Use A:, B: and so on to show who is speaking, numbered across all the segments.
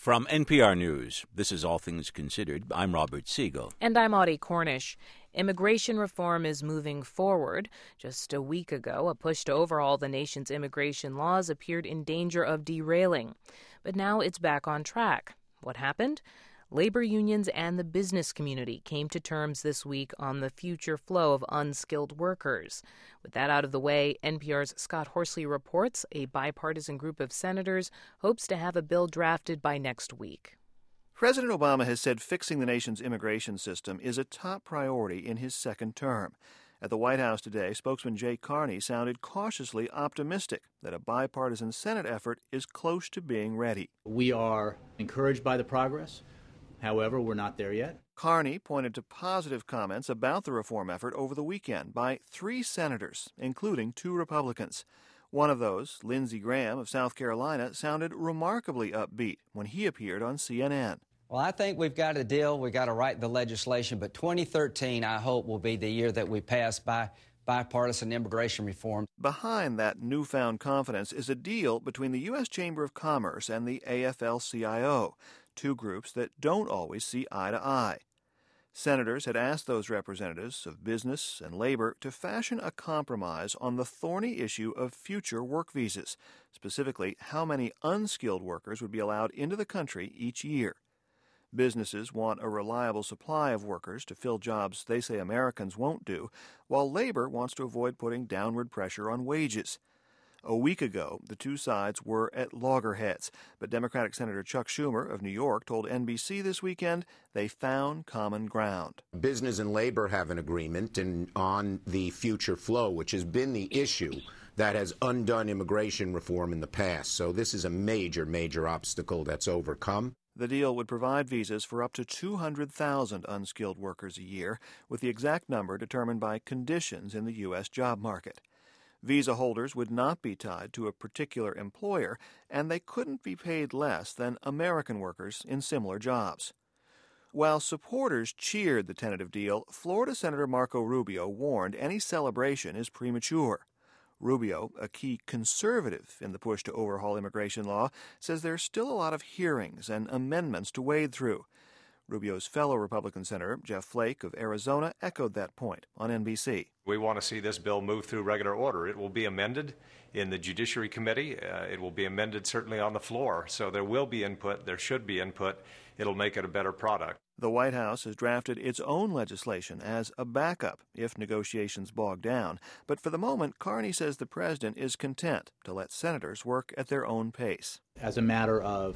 A: From NPR News, this is All Things Considered. I'm Robert Siegel.
B: And I'm Audie Cornish. Immigration reform is moving forward. Just a week ago, a push to overhaul the nation's immigration laws appeared in danger of derailing. But now it's back on track. What happened? Labor unions and the business community came to terms this week on the future flow of unskilled workers. With that out of the way, NPR's Scott Horsley reports a bipartisan group of senators hopes to have a bill drafted by next week.
C: President Obama has said fixing the nation's immigration system is a top priority in his second term. At the White House today, spokesman Jay Carney sounded cautiously optimistic that a bipartisan Senate effort is close to being ready.
D: We are encouraged by the progress. However, we're not there yet.
C: Carney pointed to positive comments about the reform effort over the weekend by 3 senators, including 2 Republicans. One of those, Lindsey Graham of South Carolina, sounded remarkably upbeat when he appeared on CNN.
E: Well, I think we've got a deal. We've got to write the legislation. But 2013, I hope, will be the year that we pass bipartisan immigration reform.
C: Behind that newfound confidence is a deal between the U.S. Chamber of Commerce and the AFL-CIO, 2 groups that don't always see eye to eye. Senators had asked those representatives of business and labor to fashion a compromise on the thorny issue of future work visas, specifically how many unskilled workers would be allowed into the country each year. Businesses want a reliable supply of workers to fill jobs they say Americans won't do, while labor wants to avoid putting downward pressure on wages. A week ago, the 2 sides were at loggerheads, but Democratic Senator Chuck Schumer of New York told NBC this weekend they found common ground.
F: Business and labor have an agreement on the future flow, which has been the issue that has undone immigration reform in the past. So this is a major, major obstacle that's overcome.
C: The deal would provide visas for up to 200,000 unskilled workers a year, with the exact number determined by conditions in the U.S. job market. Visa holders would not be tied to a particular employer, and they couldn't be paid less than American workers in similar jobs. While supporters cheered the tentative deal, Florida Senator Marco Rubio warned any celebration is premature. Rubio, a key conservative in the push to overhaul immigration law, says there's still a lot of hearings and amendments to wade through. Rubio's fellow Republican Senator, Jeff Flake of Arizona, echoed that point on NBC.
G: We want to see this bill move through regular order. It will be amended in the Judiciary Committee. It will be amended certainly on the floor. So there will be input. There should be input. It'll make it a better product.
C: The White House has drafted its own legislation as a backup if negotiations bog down. But for the moment, Carney says the president is content to let senators work at their own pace.
D: As a matter of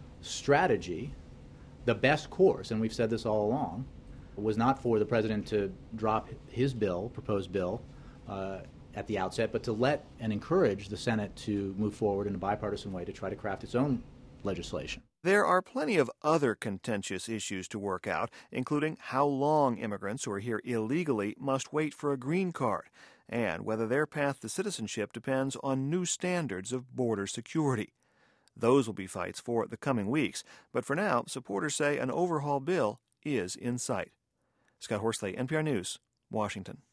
D: strategy, the best course, and we've said this all along, was not for the president to drop his proposed bill, at the outset, but to let and encourage the Senate to move forward in a bipartisan way to try to craft its own legislation.
C: There are plenty of other contentious issues to work out, including how long immigrants who are here illegally must wait for a green card, and whether their path to citizenship depends on new standards of border security. Those will be fights for the coming weeks, but for now, supporters say an overhaul bill is in sight. Scott Horsley, NPR News, Washington.